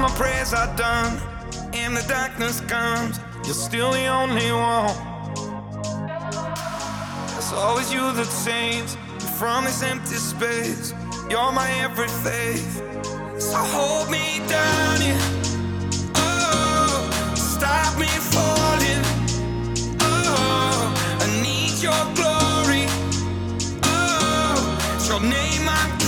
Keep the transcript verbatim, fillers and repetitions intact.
my prayers are done and the darkness comes, you're still the only one. It's always you that saves me from this empty space. You're my every faith. So hold me down, yeah. Oh, stop me falling. Oh, I need your glory. Oh, it's your name I'm